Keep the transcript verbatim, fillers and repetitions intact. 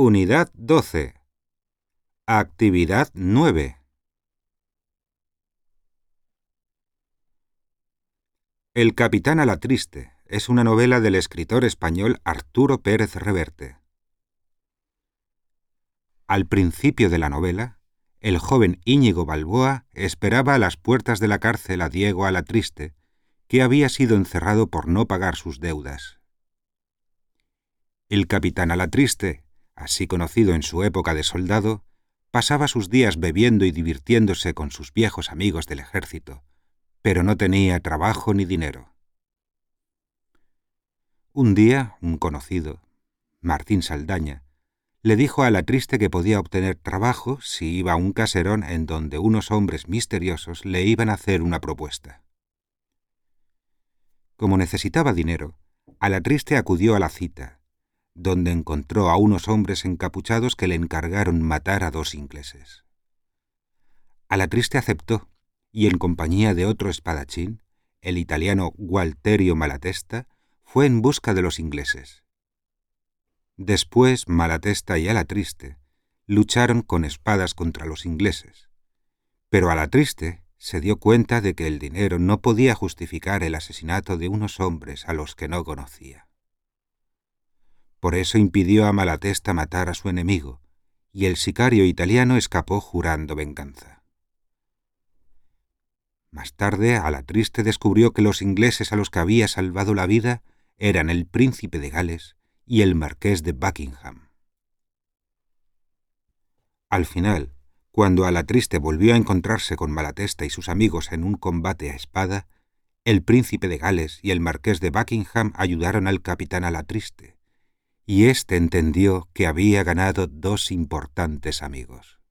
Unidad doce. Actividad nueve. El capitán Alatriste es una novela del escritor español Arturo Pérez Reverte. Al principio de la novela, el joven Íñigo Balboa esperaba a las puertas de la cárcel a Diego Alatriste, que había sido encerrado por no pagar sus deudas. El capitán Alatriste, así conocido en su época de soldado, pasaba sus días bebiendo y divirtiéndose con sus viejos amigos del ejército, pero no tenía trabajo ni dinero. Un día, un conocido, Martín Saldaña, le dijo a Alatriste que podía obtener trabajo si iba a un caserón en donde unos hombres misteriosos le iban a hacer una propuesta. Como necesitaba dinero, Alatriste acudió a la cita, donde encontró a unos hombres encapuchados que le encargaron matar a dos ingleses. Alatriste aceptó, y en compañía de otro espadachín, el italiano Gualterio Malatesta, fue en busca de los ingleses. Después Malatesta y Alatriste lucharon con espadas contra los ingleses, pero Alatriste se dio cuenta de que el dinero no podía justificar el asesinato de unos hombres a los que no conocía. Por eso impidió a Malatesta matar a su enemigo, y el sicario italiano escapó jurando venganza. Más tarde, Alatriste descubrió que los ingleses a los que había salvado la vida eran el príncipe de Gales y el marqués de Buckingham. Al final, cuando Alatriste volvió a encontrarse con Malatesta y sus amigos en un combate a espada, el príncipe de Gales y el marqués de Buckingham ayudaron al capitán Alatriste, y éste entendió que había ganado dos importantes amigos.